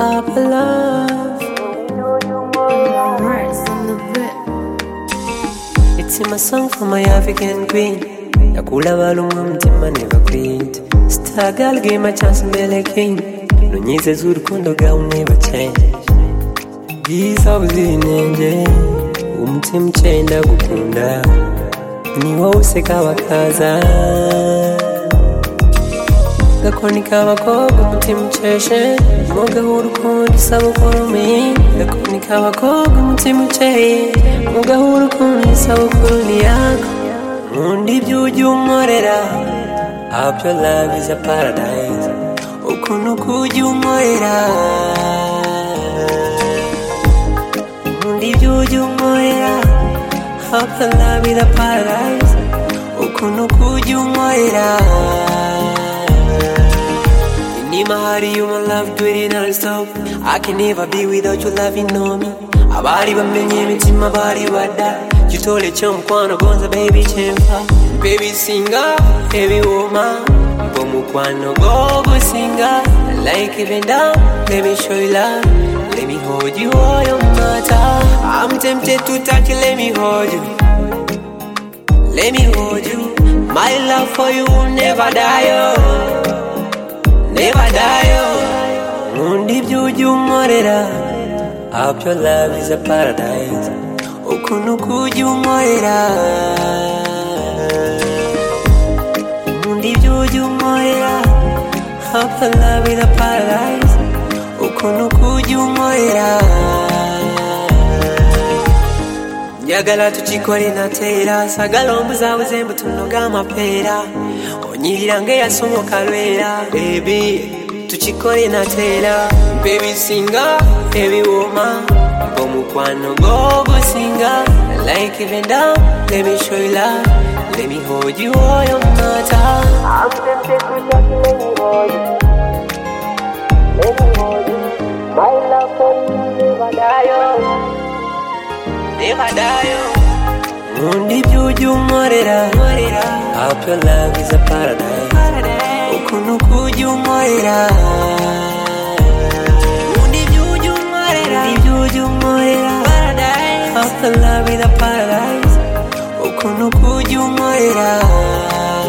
Up love. It's in my song for my African queen. Yakula balumwa mtima never quit. Star girl gave my chance mbele king. Nunyize z'urukundo girl never change. Giza buzinenge umutima ucenda gukunda. Ni wowe useka bakaza gakoni k'abakobwa umutima uceshe mugahura ukundi isabukuru mi gakoni k'abakobwa umutima uceye mugahura ukundi isabukuru ni yako nkunda ibyo ujya unkorera hope your love is a paradise ukuntu kujya unkorera nkunda ibyo ujya unkorera hope your love is a paradise ukuntu kujya unkorera in my heart, you my love, do it non-stop. I can never be without you loving on me. Abari bamenye mitima bari wada. You told it chum kwano gonza baby chempa. Baby singer, heavy woman. Bomu kwano go singer. Like even down, let me show you love. Let me hold you all your matter. I'm tempted to touch you, let me hold you. Let me hold you. My love for you will never die, oh. Never die, oh. Nkunda ibyo ujya unkorera hope your love is a paradise ukuntu kujya unkorera nkunda ibyo ujya unkorera hope your love is a paradise ukuntu kujya unkorera njagala tukikole natera sagala ombuzabuze mbu tunoga amapera onyirira ng'eyasomoka lwera baby tukikole natera baby singer baby woman omukwano gogusinga like even down let me show you love let me hold you all your matter I'm tempted to touch you let me hold you my love for you never die never die nkunda ibyo ujya unkorera hope your love is a paradise ukuntu kujya unkorera nkunda ibyo ujya unkorera hope your love is a paradise ukuntu kujya unkorera